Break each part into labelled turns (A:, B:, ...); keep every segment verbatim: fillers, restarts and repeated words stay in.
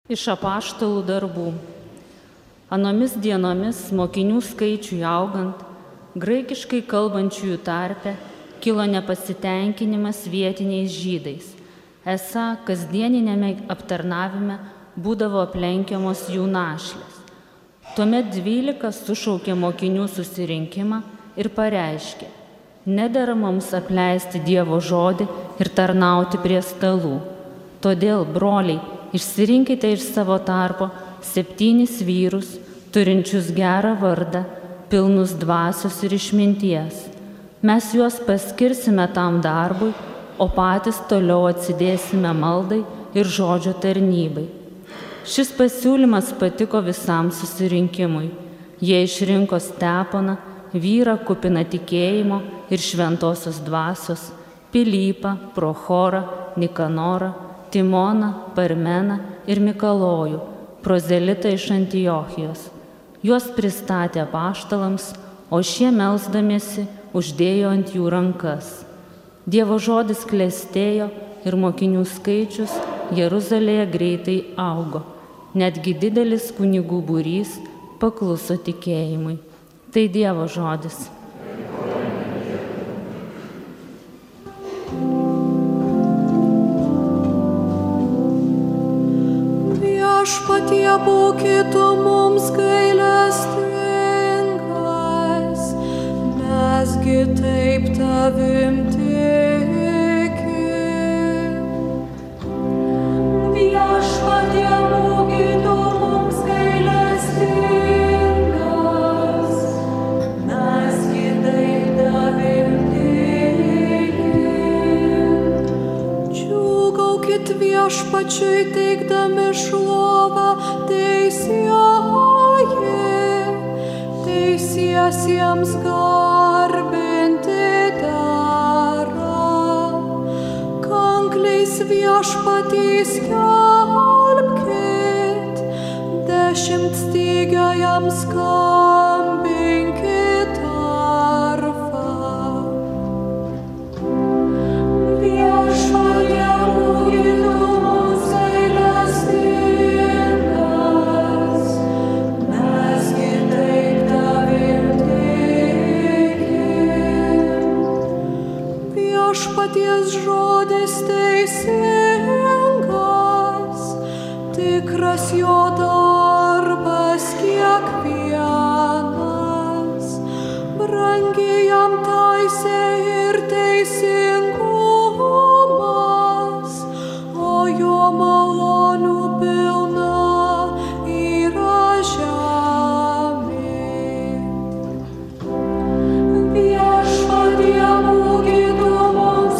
A: Iš apaštalų darbų. Anomis dienomis mokinių skaičiui augant, graikiškai kalbančiųjų tarpe kilo nepasitenkinimas vietiniais žydais. Esą kasdieninėme aptarnavime būdavo aplenkiamos jų našlės. Tuomet dvylika sušaukė mokinių susirinkimą ir pareiškė: nedera mums apleisti Dievo žodį ir tarnauti prie stalų. Todėl, broliai, išsirinkite iš savo tarpo septynis vyrus, turinčius gerą vardą, pilnus dvasios ir išminties. Mes juos paskirsime tam darbui, o patys toliau atsidėsime maldai ir žodžio tarnybai. Šis pasiūlymas patiko visam susirinkimui. Jie išrinko Steponą, vyrą kupiną tikėjimo ir šventosios dvasios, Pilypą, Prochorą, Nikanorą, Timoną, Parmeną ir Mikalojų, prozelitą iš Antiochijos. Juos pristatė apaštalams, o šie melsdamiesi uždėjo ant jų rankas. Dievo žodis klestėjo ir mokinių skaičius Jeruzalėje greitai augo. Netgi didelis kunigų būrys pakluso tikėjimui. Tai Dievo žodis.
B: Viešpatie, būkit tu mums gailestingas, mesgi taip tavim tikim. Viešpatie, būkit tu mums gailestingas, mesgi taip tavim tikim. Džiūgaukit Viešpačiui teikdami šlovę, teisieji, teisiesiems garbinti dera. Kankliais Viešpatį skelbkit, dešimtstygajam skambinkit arfą. Viešpatie, būkit tu mums gailestingas, mesgi taip tavim tikim. Viešpaties žodis teisingas, tikras jo darbas kiekvienas. Brangi jam teisė ir teisingumas, o jo malonių pilna yra žemė. Viešpatie, būkit tu mums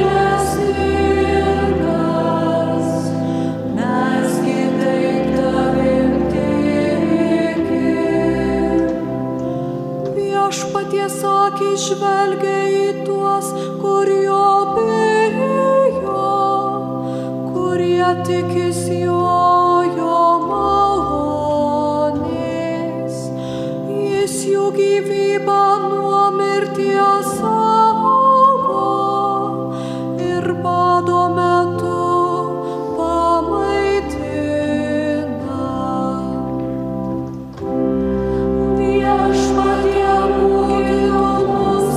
B: gailestingas, mesgi taip tavim tikim. Viešpaties akys žvelgia į tuos, kur jo bijo, kurie tikisi jo, jo malonės. Jis jų gyvybę nuo mirties saugo ir bado metu pamaitina. Viešpatie, būkit tu mums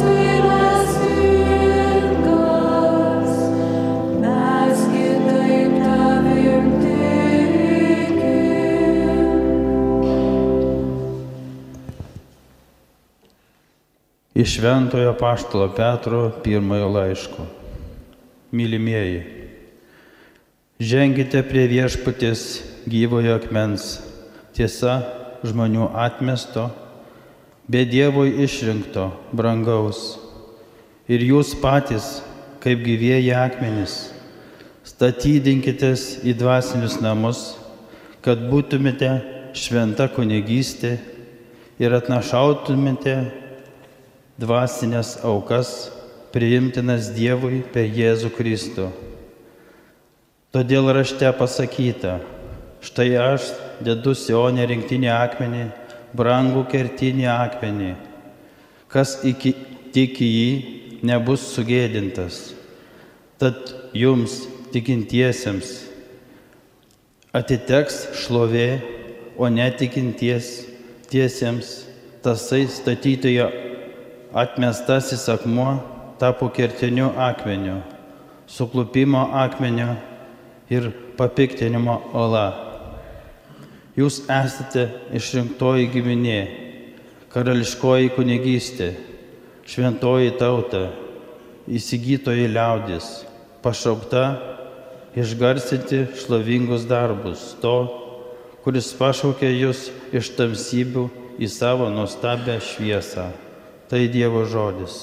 B: gailestingas, mesgi taip tavim tikim.
C: Iš Šventojo apaštalo Petro pirmojo laiško. Mylimieji, ženkite prie Viešpaties gyvojo akmens, tiesa, žmonių atmesto, bet Dievo išrinkto, brangaus. Ir jūs patys, kaip gyvieji akmenys, statydinkitės į dvasinius namus, kad būtumėte šventa kunigystė ir atnašautumėte dvasinės aukas, priimtinas Dievui per Jėzų Kristų. Todėl rašte pasakyta: štai aš dedu Sione rinktinį akmenį, brangų kertinį akmenį. Kas iki, tiki jį, nebus sugėdintas. Tad jums, tikintiesiems, atiteks šlovė, o netikinties tiesiems tasai statytojo atmestasis akmuo tapo kertiniu akmeniu, suklupimo akmeniu ir papiktinimo ola. Jūs esate išrinktoji giminė, karališkoji kunigystė, šventoji tauta, įsigytoji liaudis, pašaukta išgarsinti šlovingus darbus to, kuris pašaukė jūs iš tamsybių į savo nuostabią šviesą. Tai Dievo žodis.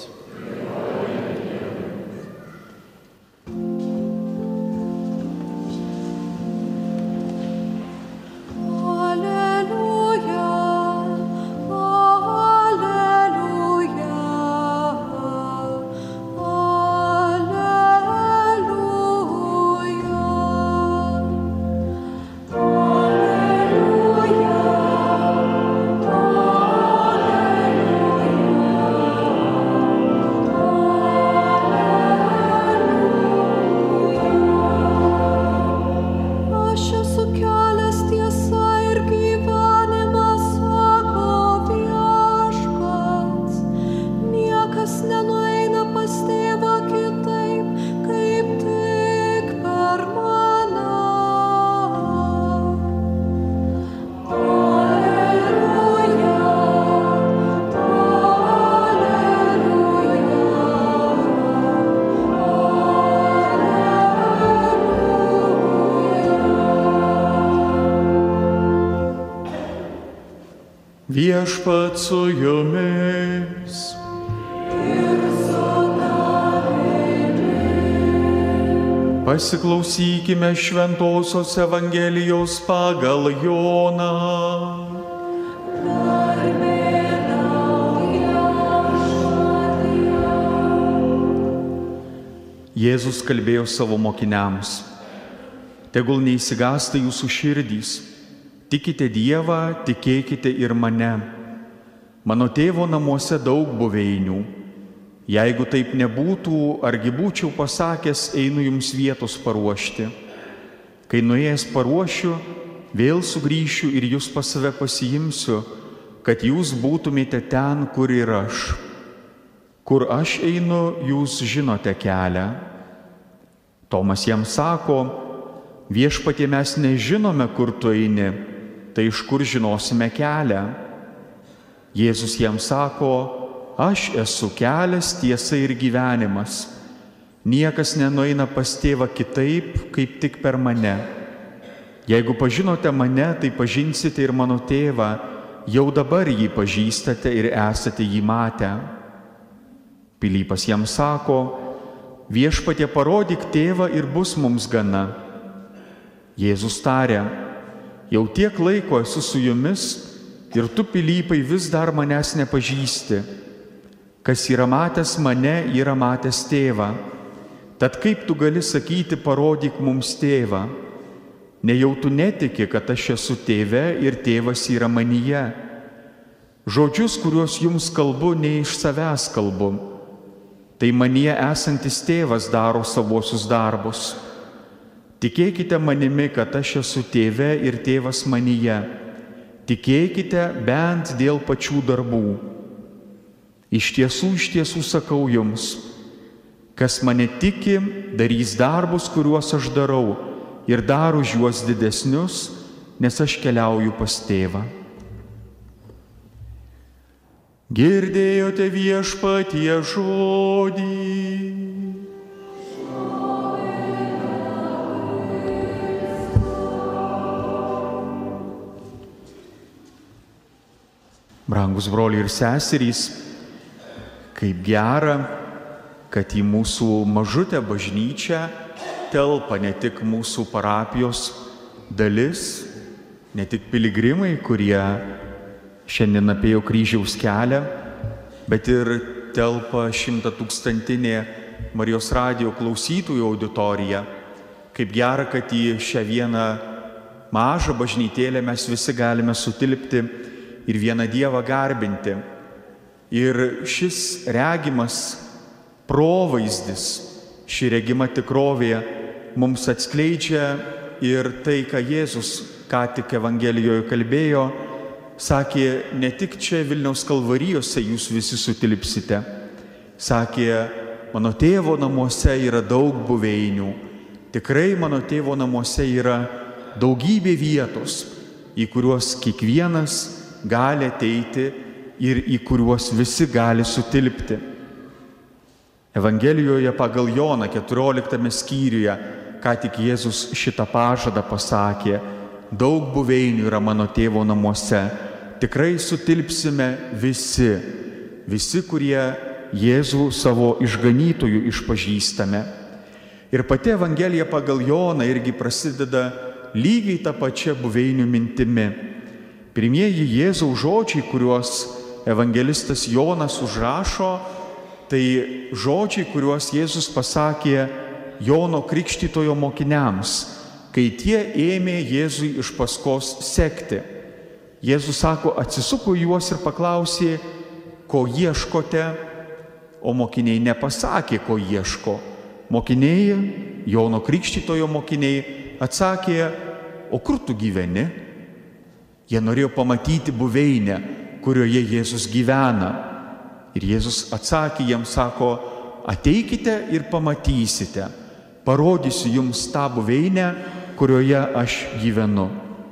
D: Viešpat su jumis. Pasiklausykime Šventosios Evangelijos pagal Joną. Jėzus kalbėjo savo mokiniams: tegul neįsigąsta jūsų širdys. Tikite Dievą, tikėkite ir mane. Mano tėvo namuose daug buveinių. Jeigu taip nebūtų, argi būčiau pasakęs, einu jums vietos paruošti. Kai nuėjęs paruošiu, vėl sugrįšiu ir jūs pas save pasiimsiu, kad jūs būtumėte ten, kur ir aš. Kur aš einu, jūs žinote kelią. Tomas jam sako: viešpatie, mes nežinome, kur tu eini. Tai iš kur žinosime kelią? Jėzus jam sako: aš esu kelias, tiesa ir gyvenimas. Niekas nenueina pas tėvą kitaip, kaip tik per mane. Jeigu pažinote mane, tai pažinsite ir mano tėvą. Jau dabar jį pažįstate ir esate jį matę. Pilypas jam sako: viešpatie, parodyk tėvą ir bus mums gana. Jėzus tarė: jau tiek laiko esu su jumis ir tu, Pilypai, vis dar manęs nepažįsti. Kas yra matęs mane, yra matęs tėvą. Tad kaip tu gali sakyti, parodyk mums tėvą? Nejau tu netiki, kad aš esu tėve ir tėvas yra manyje. Žodžius, kuriuos jums kalbu, ne iš savęs kalbu. Tai manyje esantis tėvas daro savuosius darbus. Tikėkite manimi, kad aš esu tėve ir tėvas manyje. Tikėkite bent dėl pačių darbų. Iš tiesų, iš tiesų sakau jums, kas mane tiki, darys darbus, kuriuos aš darau, ir dar už juos didesnius, nes aš keliauju pas tėvą. Girdėjote viešpatie žodį. Brangus broliai ir seserys, kaip gera, kad į mūsų mažutę bažnyčią telpa ne tik mūsų parapijos dalis, ne tik piligrimai, kurie šiandien apėjo kryžiaus kelią, bet ir telpa šimtatūkstantinė Marijos radijo klausytojų auditorija. Kaip gera, kad į šią vieną mažą bažnytėlę mes visi galime sutilpti ir vieną Dievą garbinti. Ir šis regimas provaizdis, ši regima tikrovė mums atskleidžia ir tai, ką Jėzus ką tik Evangelijoje kalbėjo, sakė, ne tik čia Vilniaus Kalvarijose jūs visi sutilpsite. Sakė, mano tėvo namuose yra daug buveinių. Tikrai mano tėvo namuose yra daugybė vietos, į kuriuos kiekvienas gali ateiti ir į kuriuos visi gali sutilpti. Evangelijoje pagal Joną keturioliktame skyriuje, ką tik Jėzus šitą pažadą pasakė, daug buveinių yra mano tėvo namuose, tikrai sutilpsime visi, visi, kurie Jėzų savo išganytojų išpažįstame. Ir pati Evangelija pagal Joną irgi prasideda lygiai tą pačią buveinių mintimi. Pirmieji Jėzaus žodžiai, kuriuos evangelistas Jonas užrašo, tai žodžiai, kuriuos Jėzus pasakė Jono Krikštytojo mokiniams, kai tie ėmė Jėzui iš paskos sekti. Jėzus sako, atsisuko juos ir paklausė, ko ieškote, o mokiniai nepasakė, ko ieško. Mokiniai, Jono Krikštytojo mokiniai atsakė, o kur tu gyveni? Jie norėjo pamatyti buveinę, kurioje Jėzus gyvena. Ir Jėzus atsakė jiems, sako, ateikite ir pamatysite, parodysiu jums tą buveinę, kurioje aš gyvenu.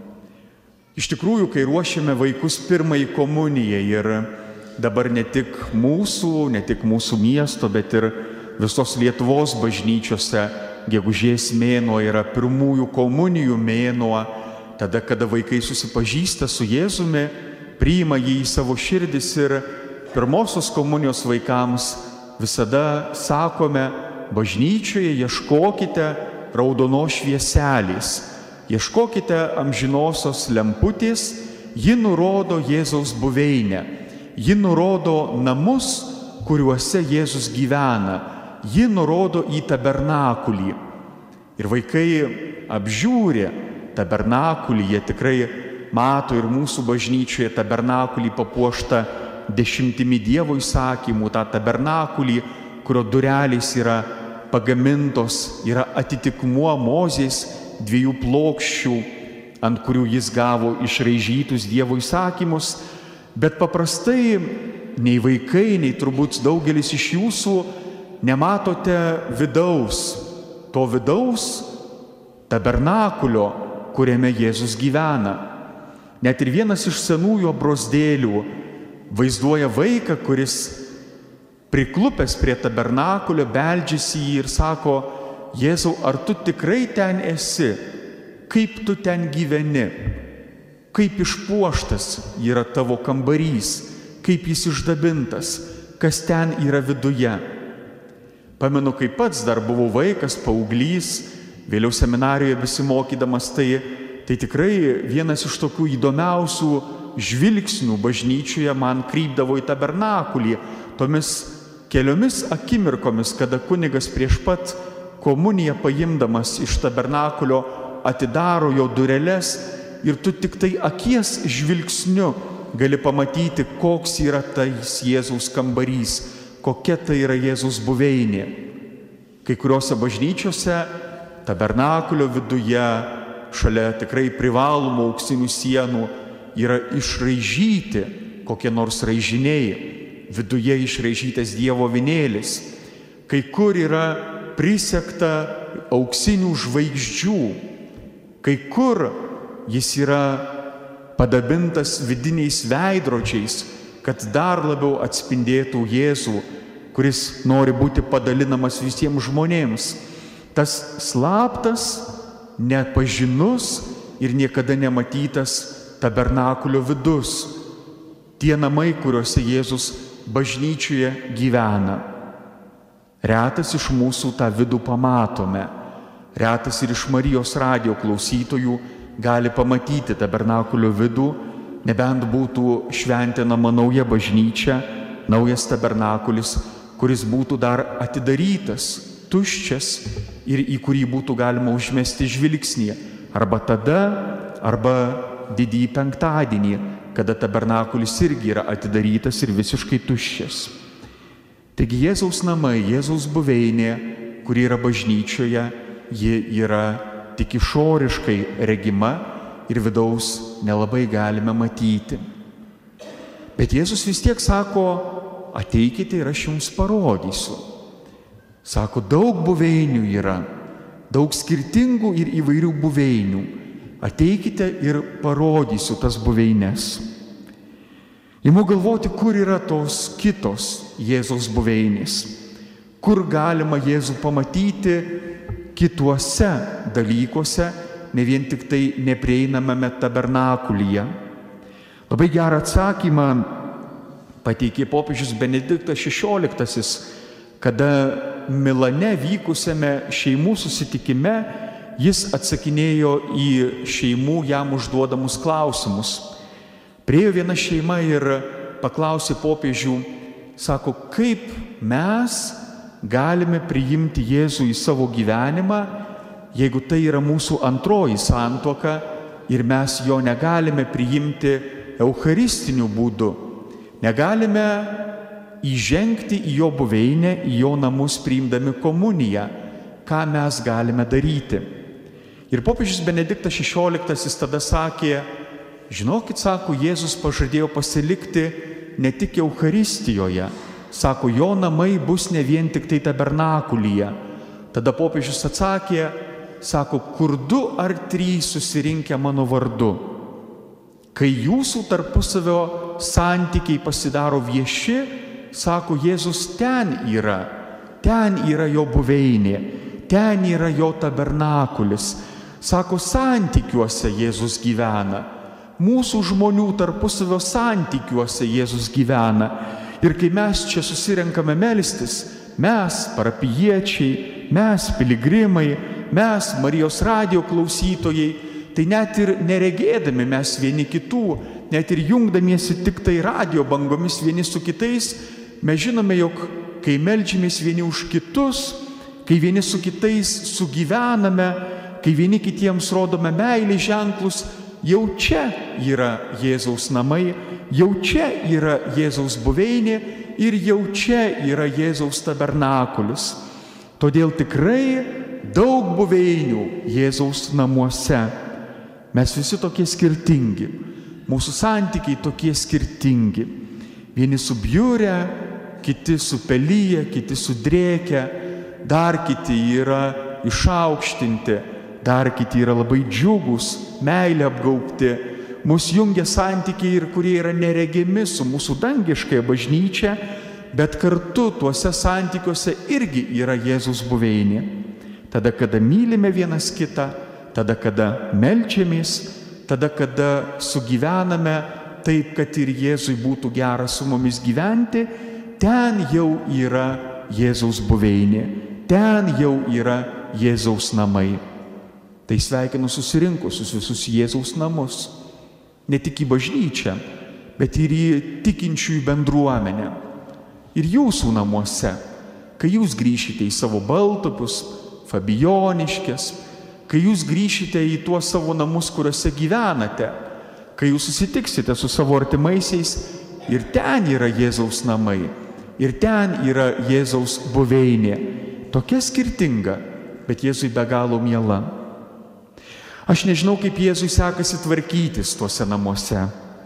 D: Iš tikrųjų, kai ruošiame vaikus pirmai komunijai ir dabar ne tik mūsų, ne tik mūsų miesto, bet ir visos Lietuvos bažnyčiose gegužės mėnuo yra pirmųjų komunijų mėnuo, tada, kada vaikai susipažįsta su Jėzumi, priima jį į savo širdis ir pirmosios komunijos vaikams visada sakome, bažnyčioje ieškokite raudonos švieselės, ieškokite amžinosios lemputės, ji nurodo Jėzaus buveinę, ji nurodo namus, kuriuose Jėzus gyvena, ji nurodo į tabernakulį. Ir vaikai apžiūri tabernakulį, jie tikrai mato ir mūsų bažnyčioje tabernakulį papuoštą dešimtimi Dievo įsakymų, tą tabernakulį, kurio durelės yra pagamintos, yra atitikmuo Mozės dviejų plokščių, ant kurių jis gavo išraižytus Dievo įsakymus, bet paprastai nei vaikai, nei turbūt daugelis iš jūsų nematote vidaus, to vidaus tabernakulio, kuriame Jėzus gyvena. Net ir vienas iš senųjų abrozdėlių vaizduoja vaiką, kuris priklupęs prie tabernakulio beldžiasi jį ir sako, Jėzau, ar tu tikrai ten esi? Kaip tu ten gyveni? Kaip išpuoštas yra tavo kambarys? Kaip jis išdabintas? Kas ten yra viduje? Pamenu, kai pats dar buvau vaikas, paauglys, vėliau seminarijoje besimokydamas, tai, tai tikrai vienas iš tokių įdomiausių žvilgsnių bažnyčioje man krypdavo į tabernakulį, tomis keliomis akimirkomis, kada kunigas prieš pat komuniją paimdamas iš tabernakulio atidaro jo dureles ir tu tik tai akies žvilgsniu gali pamatyti, koks yra tais Jėzaus kambarys, kokia tai yra Jėzaus buveinė. Kai kuriuose bažnyčiose tabernakulio viduje, šalia tikrai privalomų auksinių sienų, yra išraižyti kokie nors raižiniai, viduje išraižytas Dievo avinėlis. Kai kur yra prisegta auksinių žvaigždžių, kai kur jis yra padabintas vidiniais veidrodžiais, kad dar labiau atspindėtų Jėzų, kuris nori būti padalinamas visiems žmonėms. Tas slaptas, nepažinus ir niekada nematytas tabernakulio vidus. Tie namai, kuriuose Jėzus bažnyčioje gyvena. Retas iš mūsų tą vidų pamatome. Retas ir iš Marijos radijo klausytojų gali pamatyti tabernakulio vidų, nebent būtų šventinama nauja bažnyčia, naujas tabernakulis, kuris būtų dar atidarytas, tuščias ir į kurį būtų galima užmesti žvilgsnį. Arba tada, arba didįjį penktadienį, kada tabernakulis irgi yra atidarytas ir visiškai tuščias. Taigi Jėzaus namai, Jėzaus buveinė, kuri yra bažnyčioje, ji yra tik išoriškai regima ir vidaus nelabai galime matyti. Bet Jėzus vis tiek sako, ateikite ir aš jums parodysiu. Sako, daug buveinių yra, daug skirtingų ir įvairių buveinių. Ateikite ir parodysiu tas buveines. Imu galvoti, kur yra tos kitos Jėzaus buveinės, kur galima Jėzų pamatyti kituose dalykuose, ne vien tik tai neprieinamame tabernakulyje. Labai gerą atsakymą pateikė popiežius Benediktas šešioliktasis, kada Milane vykusiame šeimų susitikime jis atsakinėjo į šeimų jam užduodamus klausimus. Priėjo viena šeima ir paklausė popiežių, sako, kaip mes galime priimti Jėzų į savo gyvenimą, jeigu tai yra mūsų antroji santuoka ir mes jo negalime priimti eucharistiniu būdu. Negalime įžengti į jo buveinę, į jo namus priimdami komuniją. Ką mes galime daryti? Ir popiežius Benediktas šešioliktasis tada sakė, žinokit, sako, Jėzus pažadėjo pasilikti ne tik Eucharistijoje, sako, jo namai bus ne vien tik tai tabernakulyje. Tada popiežius atsakė, sako, kur du ar trys susirinkę mano vardu. Kai jūsų tarpusavio santykiai pasidaro vieši, sako, Jėzus ten yra, ten yra jo buveinė, ten yra jo tabernakulis. Sako, santykiuose Jėzus gyvena, mūsų žmonių tarpusavio santykiuose Jėzus gyvena. Ir kai mes čia susirenkame melstis, mes, parapijiečiai, mes, piligrimai, mes, Marijos radijo klausytojai, tai net ir neregėdami mes vieni kitų, net ir jungdamiesi tik tai radijo bangomis vieni su kitais, mes žinome, jog kai meldžiamės vieni už kitus, kai vieni su kitais sugyvename, kai vieni kitiems rodome meilės ženklus, jau čia yra Jėzaus namai, jau čia yra Jėzaus buveinė ir jau čia yra Jėzaus tabernakulis. Todėl tikrai daug buveinių Jėzaus namuose. Mes visi tokie skirtingi, mūsų santykiai tokie skirtingi. Vieni subjūrę, kiti supelyje, kiti sudrėkę, dar kiti yra išaukštinti, dar kiti yra labai džiugus, meilė apgaubti. Mūsų jungia santykiai ir kurie yra neregimi su mūsų dangiškąja bažnyčia, bet kartu tuose santykiuose irgi yra Jėzus buveinė. Tada, kada mylime vienas kitą, tada, kada meldžiamės, tada, kada sugyvename taip, kad ir Jėzui būtų gera su mumis gyventi, ten jau yra Jėzaus buveinė, ten jau yra Jėzaus namai. Tai sveikinu susirinkusius visus Jėzaus namus, ne tik į bažnyčią, bet ir į tikinčiųjų bendruomenę. Ir jūsų namuose, kai jūs grįšite į savo baltupius, Fabijoniškes, kai jūs grįšite į tuos savo namus, kuriuose gyvenate, kai jūs susitiksite su savo artimaisiais, ir ten yra Jėzaus namai, ir ten yra Jėzaus buveinė. Tokia skirtinga, bet Jėzui be galo miela. Aš nežinau, kaip Jėzui sekasi tvarkytis tuose namuose.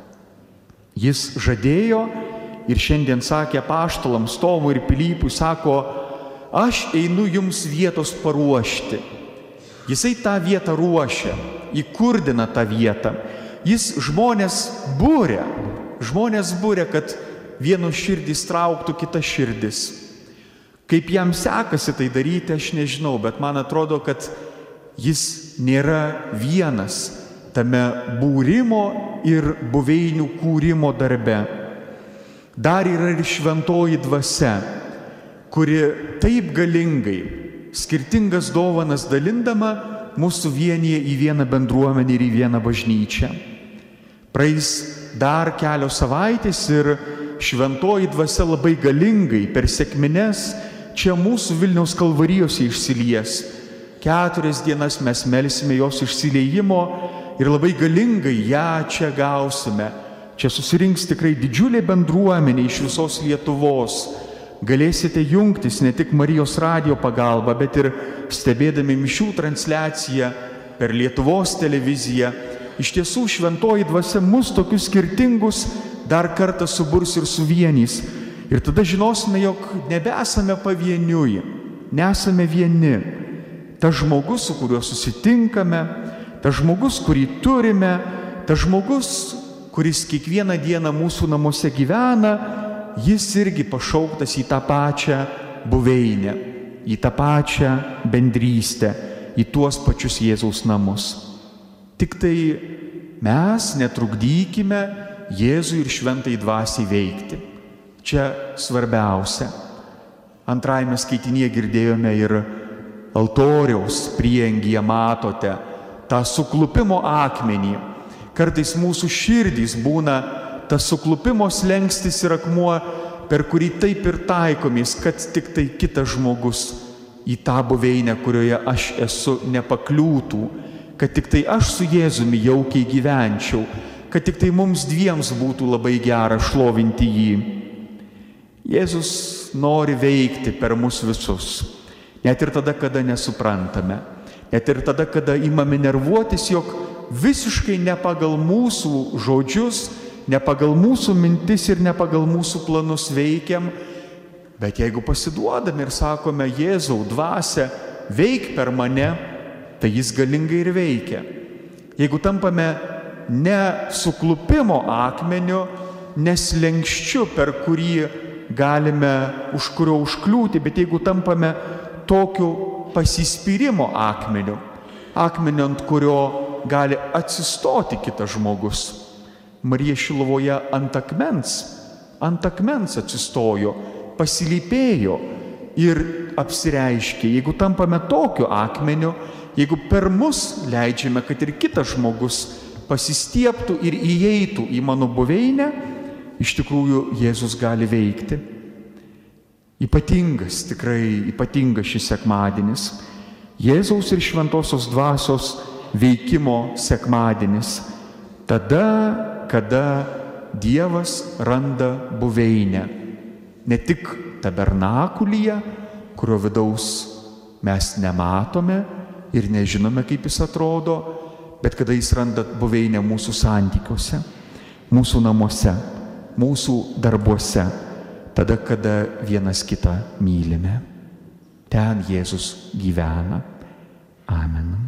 D: Jis žadėjo ir šiandien sakė apaštalams Tomui ir Pilypui, sako, aš einu jums vietos paruošti. Jisai tą vietą ruošia, įkurdina tą vietą. Jis žmonės būrė, žmonės būrė, kad vienos širdys trauktų kitas širdis. Kaip jam sekasi tai daryti, aš nežinau, bet man atrodo, kad jis nėra vienas tame būrimo ir buveinių kūrimo darbe. Dar yra ir šventoji dvasia, kuri taip galingai, skirtingas dovanas dalindama, mūsų vienyje į vieną bendruomenę ir į vieną bažnyčią. Praeis dar kelios savaitės ir šventoji dvasia labai galingai per sekmines čia mūsų Vilniaus kalvarijose išsilies. Keturias dienas mes melsime jos išsiliejimo ir labai galingai ją čia gausime. Čia susirinks tikrai didžiulė bendruomenė iš visos Lietuvos. Galėsite jungtis ne tik Marijos radijo pagalba, bet ir stebėdami mišių transliaciją per Lietuvos televiziją. Iš tiesų šventoji dvasia mus tokius skirtingus dar kartą suburs ir suvienys. Ir tada žinosime, jog nebesame pavieniui, nesame vieni. Tas žmogus, su kuriuo susitinkame, tas žmogus, kurį turime, tas žmogus, kuris kiekvieną dieną mūsų namuose gyvena, jis irgi pašauktas į tą pačią buveinę, į tą pačią bendrystę, į tuos pačius Jėzaus namus. Tik tai mes netrukdykime Jėzui ir šventai dvasiai veikti. Čia svarbiausia. Antrajame skaitinėje girdėjome ir altoriaus prieangyje matote tą suklupimo akmenį. Kartais mūsų širdys būna tas suklupimo slenkstis ir akmuo, per kurį taip ir taikomės, kad tik tai kitas žmogus į tą buveinę, kurioje aš esu, nepakliūtų, kad tik tai aš su Jėzumi jaukiai gyvenčiau, kad tik tai mums dviems būtų labai gera šlovinti jį. Jėzus nori veikti per mus visus, net ir tada, kada nesuprantame, net ir tada, kada imame nervuotis, jog visiškai ne pagal mūsų žodžius, ne pagal mūsų mintis ir ne pagal mūsų planus veikiam, bet jeigu pasiduodame ir sakome, Jėzau, dvasia, veik per mane, tai jis galingai ir veikia. Jeigu tampame ne suklupimo akmeniu, neslenkščiu, per kurį galime už kurio užkliūti, bet jeigu tampame tokiu pasispyrimo akmeniu, akmeniu, ant kurio gali atsistoti kitas žmogus. Marija Šilovoje ant akmens, ant akmens atsistojo, pasilypėjo ir apsireiškė. Jeigu tampame tokiu akmeniu, jeigu per mus leidžiame, kad ir kitas žmogus pasistieptų ir įeitų į mano buveinę, iš tikrųjų Jėzus gali veikti. Ypatingas, tikrai ypatingas šis sekmadienis. Jėzaus ir šventosios dvasios veikimo sekmadienis. Tada, kada Dievas randa buveinę. Ne tik tabernakulyje, kurio vidaus mes nematome ir nežinome, kaip jis atrodo, bet kada jis randa buveinę mūsų santykiuose, mūsų namuose, mūsų darbuose, tada, kada vienas kitą mylime. Ten Jėzus gyvena. Amen.